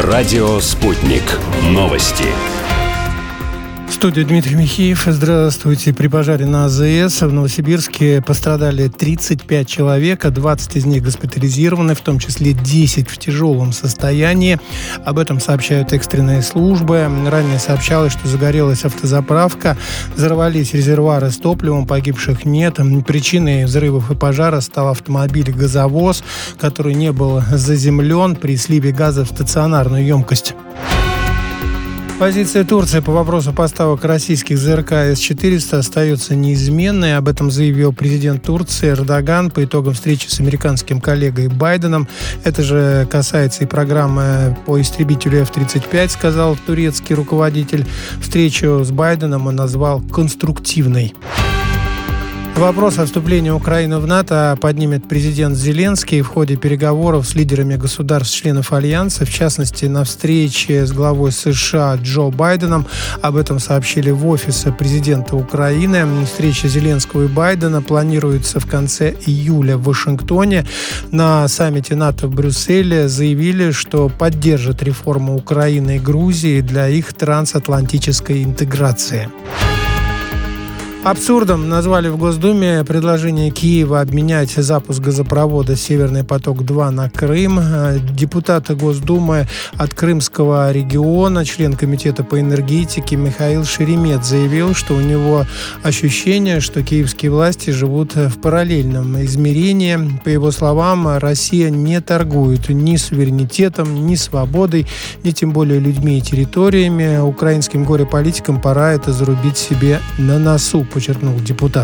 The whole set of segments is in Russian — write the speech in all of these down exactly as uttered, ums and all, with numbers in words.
Радио «Спутник». Новости. В студии Дмитрий Михеев. Здравствуйте. При пожаре на АЗС в Новосибирске пострадали тридцать пять человек, двадцать из них госпитализированы, в том числе десять в тяжелом состоянии. Об этом сообщают экстренные службы. Ранее сообщалось, что загорелась автозаправка, взорвались резервуары с топливом, погибших нет. Причиной взрывов и пожара стал автомобиль-газовоз, который не был заземлен при сливе газа в стационарную емкость. Позиция Турции по вопросу поставок российских ЗРК С четыреста остается неизменной. Об этом заявил президент Турции Эрдоган по итогам встречи с американским коллегой Байденом. Это же касается и программы по истребителю Эф тридцать пять, сказал турецкий руководитель. Встречу с Байденом он назвал конструктивной. Вопрос о вступлении Украины в НАТО поднимет президент Зеленский в ходе переговоров с лидерами государств-членов Альянса, в частности, на встрече с главой США Джо Байденом. Об этом сообщили в офисе президента Украины. Встреча Зеленского и Байдена планируется в конце июля в Вашингтоне. На саммите НАТО в Брюсселе заявили, что поддержат реформу Украины и Грузии для их трансатлантической интеграции. Абсурдом назвали в Госдуме предложение Киева обменять запуск газопровода «Северный поток-два» на Крым. Депутат Госдумы от Крымского региона, член комитета по энергетике Михаил Шеремет заявил, что у него ощущение, что киевские власти живут в параллельном измерении. По его словам, Россия не торгует ни суверенитетом, ни свободой, ни тем более людьми и территориями. Украинским горе-политикам пора это зарубить себе на носу, подчеркнул депутат.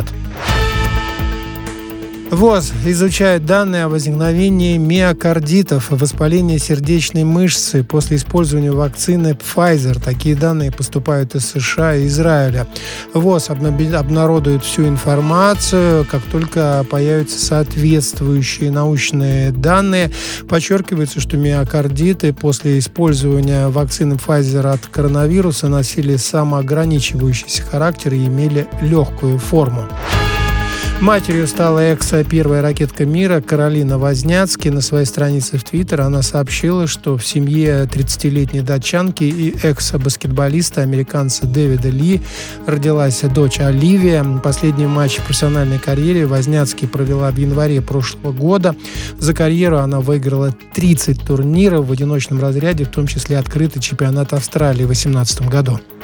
ВОЗ изучает данные о возникновении миокардитов, воспалении сердечной мышцы после использования вакцины Pfizer. Такие данные поступают из США и Израиля. ВОЗ обнародует всю информацию, как только появятся соответствующие научные данные. Подчеркивается, что миокардиты после использования вакцины Pfizer от коронавируса носили самоограничивающийся характер и имели легкую форму. Матерью стала экс-первая ракетка мира Каролина Возняцки. На своей странице в Твиттер она сообщила, что в семье тридцатилетней датчанки и экс-баскетболиста американца Дэвида Ли родилась дочь Оливия. Последний матч в профессиональной карьере Возняцки провела в январе прошлого года. За карьеру она выиграла тридцать турниров в одиночном разряде, в том числе открытый чемпионат Австралии в две тысячи восемнадцатом году.